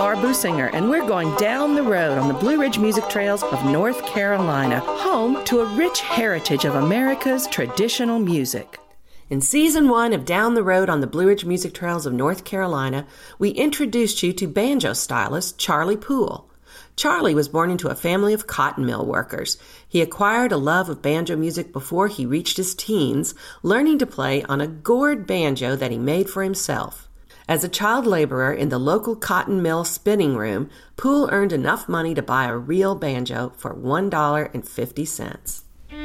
Laura Businger, and we're going down the road on the Blue Ridge Music Trails of North Carolina, home to a rich heritage of America's traditional music. In Season 1 of Down the Road on the Blue Ridge Music Trails of North Carolina, we introduced you to banjo stylist Charlie Poole. Charlie was born into a family of cotton mill workers. He acquired a love of banjo music before he reached his teens, learning to play on a gourd banjo that he made for himself. As a child laborer in the local cotton mill spinning room, Poole earned enough money to buy a real banjo for $1.50.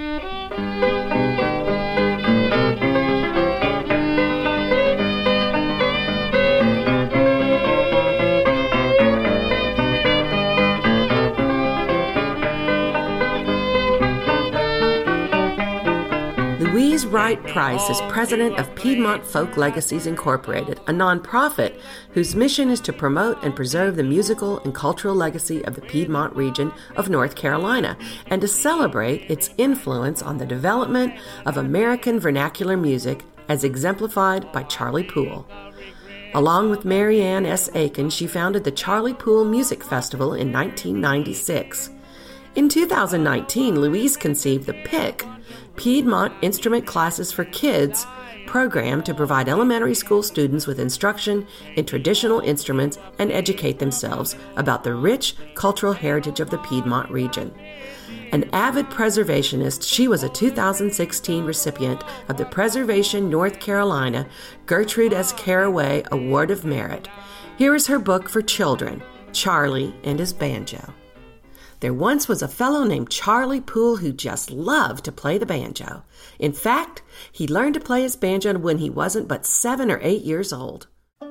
Louise Wright Price is president of Piedmont Folk Legacies Incorporated, a nonprofit whose mission is to promote and preserve the musical and cultural legacy of the Piedmont region of North Carolina and to celebrate its influence on the development of American vernacular music as exemplified by Charlie Poole. Along with Mary Ann S. Aiken, she founded the Charlie Poole Music Festival in 1996. In 2019, Louise conceived the PIC, Piedmont Instrument Classes for Kids program to provide elementary school students with instruction in traditional instruments and educate themselves about the rich cultural heritage of the Piedmont region. An avid preservationist, she was a 2016 recipient of the Preservation North Carolina Gertrude S. Caraway Award of Merit. Here is her book for children, Charlie and His Banjo. There once was a fellow named Charlie Poole who just loved to play the banjo. In fact, he learned to play his banjo when he wasn't but 7 or 8 years old.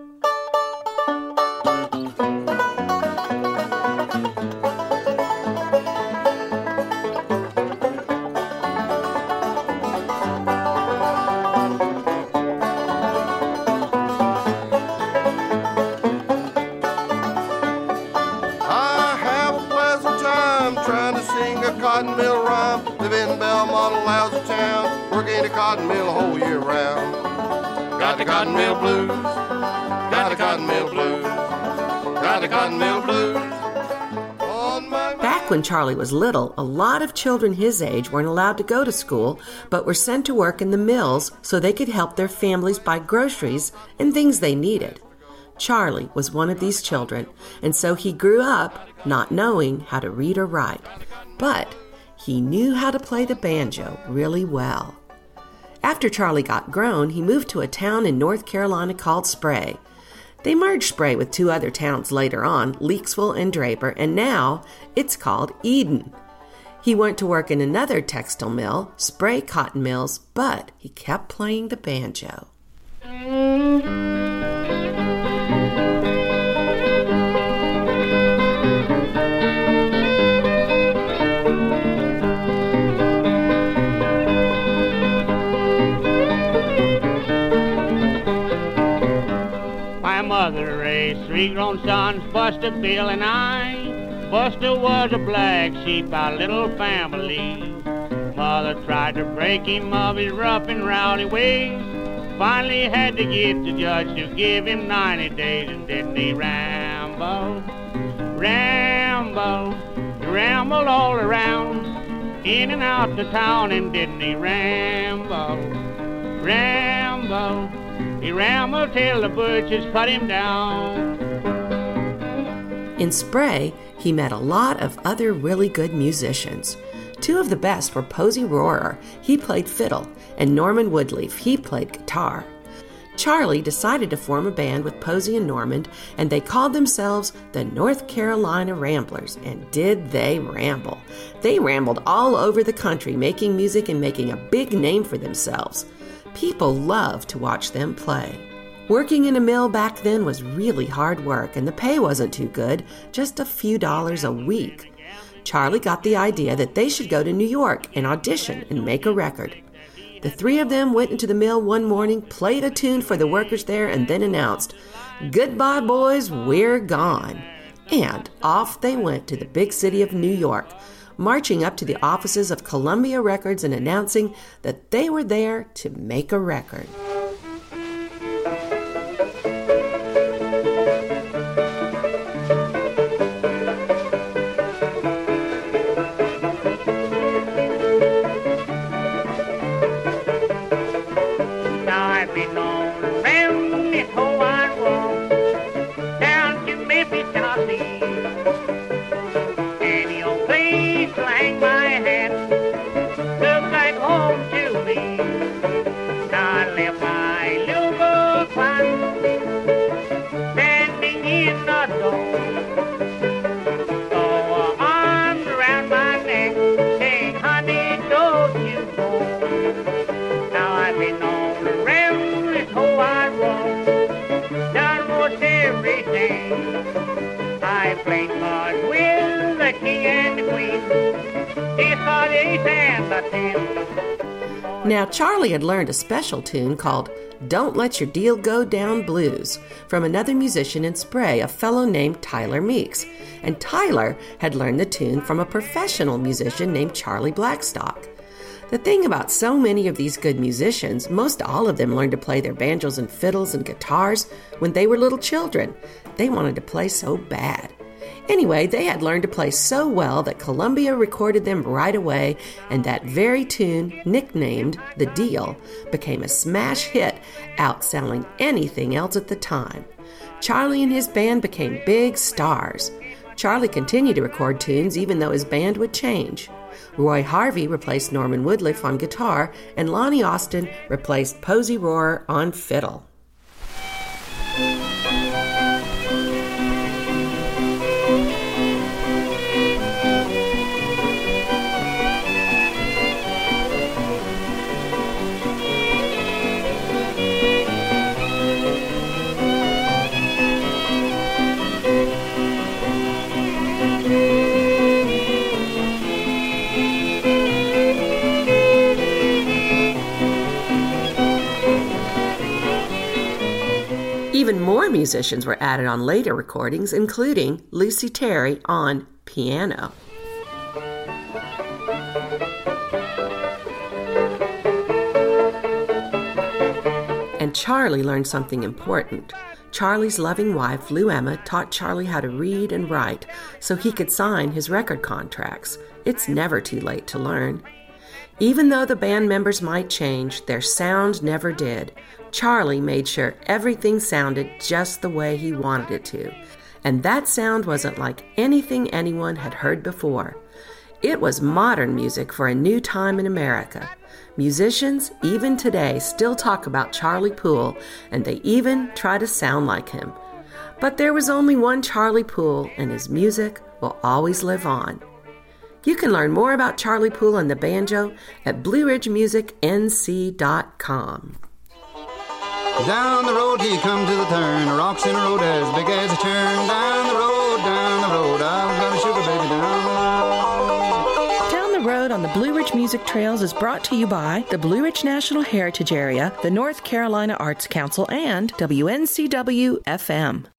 Cotton mill rhyme, live in Belmont, a lousy town, work in a cotton mill a whole year round. Got the cotton mill blues, got the cotton mill blues, got the cotton mill blues. Back when Charlie was little, a lot of children his age weren't allowed to go to school, but were sent to work in the mills so they could help their families buy groceries and things they needed. Charlie was one of these children, and so he grew up not knowing how to read or write. But he knew how to play the banjo really well. After Charlie got grown, he moved to a town in North Carolina called Spray. They merged Spray with 2 other towns later on, Leakesville and Draper, and now it's called Eden. He went to work in another textile mill, Spray Cotton Mills, but he kept playing the banjo. Mother raised 3 grown sons, Buster, Bill, and I. Buster was a black sheep, our little family. Mother tried to break him of his rough and rowdy ways. Finally had to get the judge to give him 90 days, and didn't he ramble, ramble, he rambled all around, in and out the town, and didn't he ramble, ramble, he rambled till the butchers cut him down. In Spray, he met a lot of other really good musicians. 2 of the best were Posey Rohrer, he played fiddle, and Norman Woodleaf, he played guitar. Charlie decided to form a band with Posey and Normand, and they called themselves the North Carolina Ramblers, and did they ramble. They rambled all over the country, making music and making a big name for themselves. People loved to watch them play. Working in a mill back then was really hard work, and the pay wasn't too good, just a few dollars a week. Charlie got the idea that they should go to New York and audition and make a record. The 3 of them went into the mill one morning, played a tune for the workers there, and then announced, "Goodbye, boys, we're gone." And off they went to the big city of New York, marching up to the offices of Columbia Records and announcing that they were there to make a record. I played cards with the king and the queen. He saw the ace and the 10. Now, Charlie had learned a special tune called Don't Let Your Deal Go Down Blues from another musician in Spray, a fellow named Tyler Meeks. And Tyler had learned the tune from a professional musician named Charlie Blackstock. The thing about so many of these good musicians, most all of them learned to play their banjos and fiddles and guitars when they were little children. They wanted to play so bad. Anyway, they had learned to play so well that Columbia recorded them right away, and that very tune, nicknamed The Deal, became a smash hit, outselling anything else at the time. Charlie and his band became big stars. Charlie continued to record tunes even though his band would change. Roy Harvey replaced Norman Woodliff on guitar, and Lonnie Austin replaced Posey Rohrer on fiddle. Even more musicians were added on later recordings, including Lucy Terry on piano. And Charlie learned something important. Charlie's loving wife, Lou Emma, taught Charlie how to read and write so he could sign his record contracts. It's never too late to learn. Even though the band members might change, their sound never did. Charlie made sure everything sounded just the way he wanted it to. And that sound wasn't like anything anyone had heard before. It was modern music for a new time in America. Musicians, even today, still talk about Charlie Poole, and they even try to sound like him. But there was only one Charlie Poole, and his music will always live on. You can learn more about Charlie Poole and the banjo at BlueRidgeMusicNC.com. Down the road he come to the turn, a rocks in a road as big as a churn. Down the road, I've got a sugar baby down the road. Down the Road on the Blue Ridge Music Trails is brought to you by the Blue Ridge National Heritage Area, the North Carolina Arts Council, and WNCW-FM.